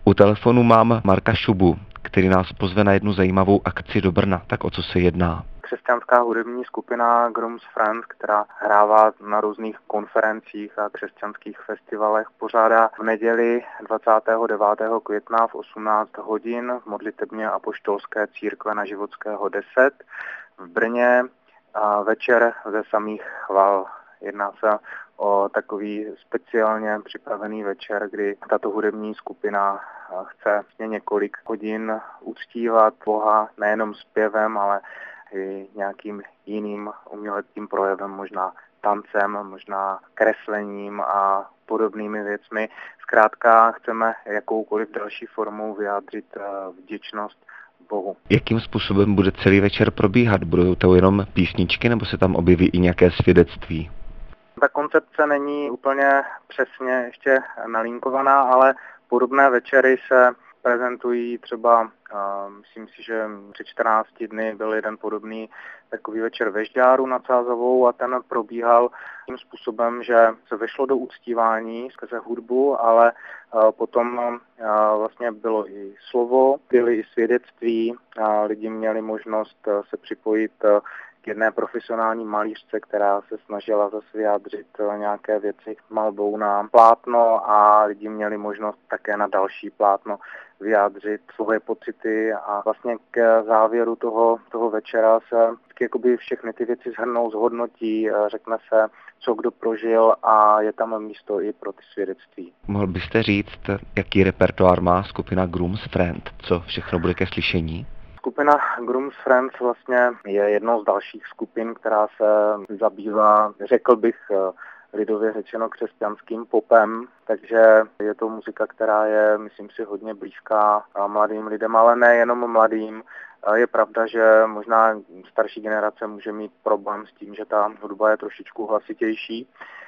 U telefonu mám Marka Šubu, který nás pozve na jednu zajímavou akci do Brna. Tak o co se jedná? Křesťanská hudební skupina Grooms Friends, která hrává na různých konferencích a křesťanských festivalech, pořádá v neděli 29. května v 18 hodin v modlitebně apoštolské církve na Životského 10 v Brně večer ze samých chval. Jedná se o takový speciálně připravený večer, kdy tato hudební skupina chce několik hodin uctívat Boha nejenom zpěvem, ale i nějakým jiným uměleckým projevem, možná tancem, možná kreslením a podobnými věcmi. Zkrátka chceme jakoukoliv další formou vyjádřit vděčnost Bohu. Jakým způsobem bude celý večer probíhat? Budou to jenom písničky nebo se tam objeví i nějaké svědectví? Ta koncepce není úplně přesně ještě nalinkovaná, ale podobné večery se prezentují třeba, myslím si, že před 14 dny byl jeden podobný takový večer ve Žďáru nad Sázavou a ten probíhal tím způsobem, že se vešlo do uctívání skrze hudbu, ale potom vlastně bylo i slovo, byly i svědectví, lidi měli možnost se připojit k jedné profesionální malířce, která se snažila zase vyjádřit nějaké věci malbou na plátno a lidi měli možnost také na další plátno vyjádřit svoje pocity a vlastně k závěru toho večera se jakoby všechny ty věci shrnou, zhodnotí, řekne se, co kdo prožil a je tam místo i pro ty svědectví. Mohl byste říct, jaký repertoár má skupina Grooms Friends? Co všechno bude ke slyšení? Skupina Grooms Friends vlastně je jednou z dalších skupin, která se zabývá, řekl bych, lidově řečeno křesťanským popem, takže je to muzika, která je, myslím si, hodně blízká mladým lidem, ale nejenom mladým. Je pravda, že možná starší generace může mít problém s tím, že ta hudba je trošičku hlasitější,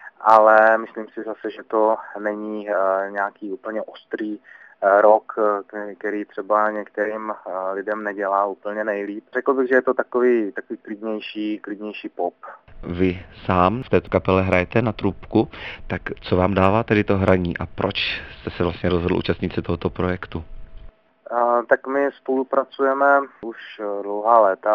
ale myslím si zase, že to není nějaký úplně ostrý rock, který třeba některým lidem nedělá úplně nejlíp. Řekl bych, že je to takový klidnější pop. Vy sám v této kapele hrajete na trubku, tak co vám dává tedy to hraní a proč jste se vlastně rozhodl účastnit se tohoto projektu? Tak my spolupracujeme už dlouhá léta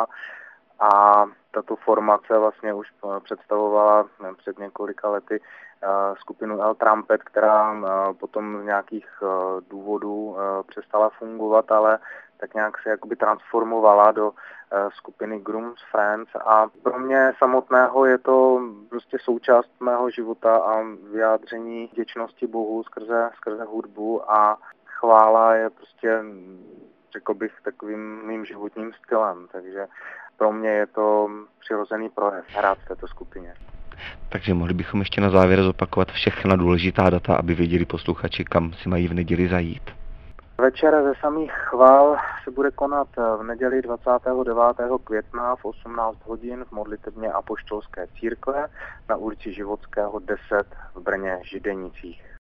a tato formace vlastně už představovala před několika lety skupinu El Trumpet, která potom z nějakých důvodů přestala fungovat, ale tak nějak se jakoby transformovala do skupiny Grooms Friends a pro mě samotného je to prostě součást mého života a vyjádření vděčnosti Bohu skrze hudbu a chvála je prostě, řekl bych, takovým mým životním stylem, takže pro mě je to přirozený projev hrát v této skupině. Takže mohli bychom ještě na závěr zopakovat všechna důležitá data, aby věděli posluchači, kam si mají v neděli zajít. Večer ze samých chval se bude konat v neděli 29. května v 18 hodin v modlitebně apoštolské církve na ulici Životského 10 v Brně Židenicích.